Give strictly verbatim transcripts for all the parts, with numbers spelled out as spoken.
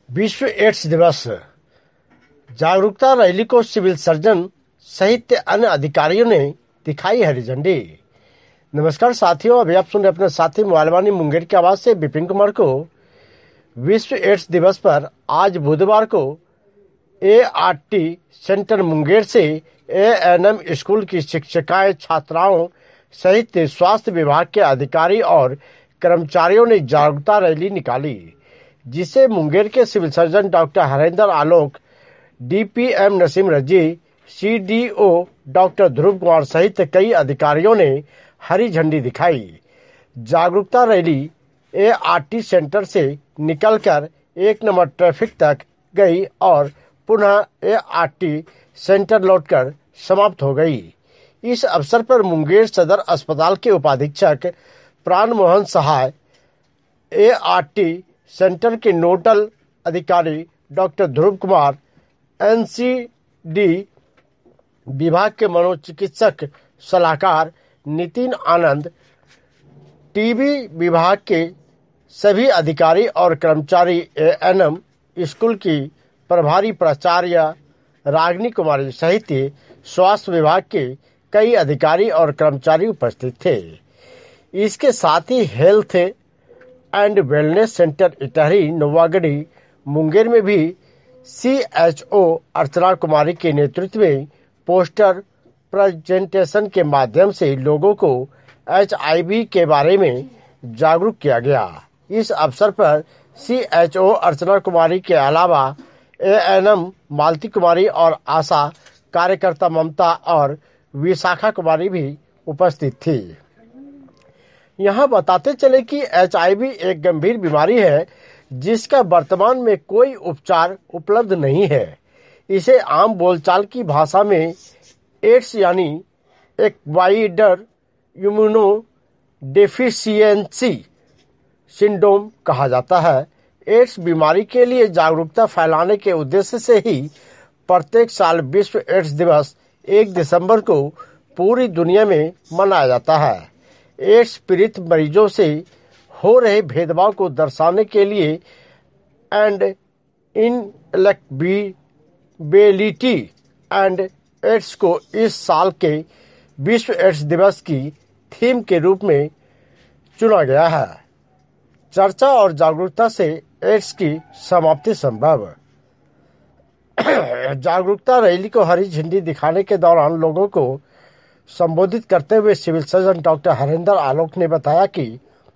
विश्व एड्स दिवस जागरूकता रैली को सिविल सर्जन सहित अन्य अधिकारियों ने दिखाई हरी झंडी। नमस्कार साथियों, अभी आप सुन रहे अपने साथी मोबाइलवानी मुंगेर की आवाज से विपिन कुमार को। विश्व एड्स दिवस पर आज बुधवार को A R T centre Munger से ए एन एम स्कूल की शिक्षिकाएं, छात्राओं सहित स्वास्थ्य विभाग के अधिकारी और कर्मचारियों ने जागरूकता रैली निकाली, जिसे मुंगेर के civil surgeon doctor Harendra Alok, D P M Naseem Razi, C D O doctor Dhruv Kumar सहित कई अधिकारियों ने हरी झंडी दिखाई। जागरूकता rally A R T centre से निकलकर एक नंबर ट्रैफिक तक गई और पुनः ए आर टी सेंटर लौटकर समाप्त हो गई। इस अवसर पर मुंगेर सदर अस्पताल के उपाधीक्षक Pran Mohan Sahay, A R T centre के नोडल अधिकारी doctor Dhruv Kumar, N C D विभाग के मनोचिकित्सक सलाहकार नितिन आनंद, टीबी विभाग के सभी अधिकारी और कर्मचारी, ए एन एम स्कूल की प्रभारी प्राचार्य रागिनी कुमारी सहित स्वास्थ्य विभाग के कई अधिकारी और कर्मचारी उपस्थित थे। इसके साथ ही health and wellness centre Itahari Nawagarhi Munger में भी C H O Archana Kumari के नेतृत्व में पोस्टर प्रेजेंटेशन के माध्यम से लोगों को एच आई वी के बारे में जागरूक किया गया। इस अवसर पर C H O Archana Kumari के अलावा ए एन एम मालती कुमारी और आशा कार्यकर्ता ममता और विशाखा कुमारी भी उपस्थित थी। यहाँ बताते चले कि एच आई वी एक गंभीर बीमारी है जिसका वर्तमान में कोई उपचार उपलब्ध नहीं है। इसे आम बोलचाल की भाषा में एड्स यानी एक्वायर्ड इम्यूनो डेफिशिएंसी सिंड्रोम कहा जाता है। एड्स बीमारी के लिए जागरूकता फैलाने के उद्देश्य से ही प्रत्येक साल विश्व एड्स दिवस एक दिसंबर को पूरी दुनिया में मनाया जाता है। एड्स पीड़ित मरीजों से हो रहे भेदभाव को दर्शाने के लिए एंड इनएलेक्टेबिलिटी एंड एड्स को इस साल के विश्व एड्स दिवस की थीम के रूप में चुना गया है। चर्चा और जागरूकता से एड्स की समाप्ति संभव। जागरूकता रैली को हरी झंडी दिखाने के दौरान लोगों को संबोधित करते हुए civil surgeon doctor Harendra Alok ने बताया कि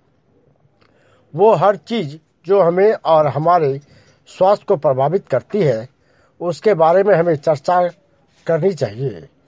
वो हर चीज जो हमें और हमारे स्वास्थ्य को प्रभावित करती है उसके बारे में हमें चर्चा करनी चाहिए।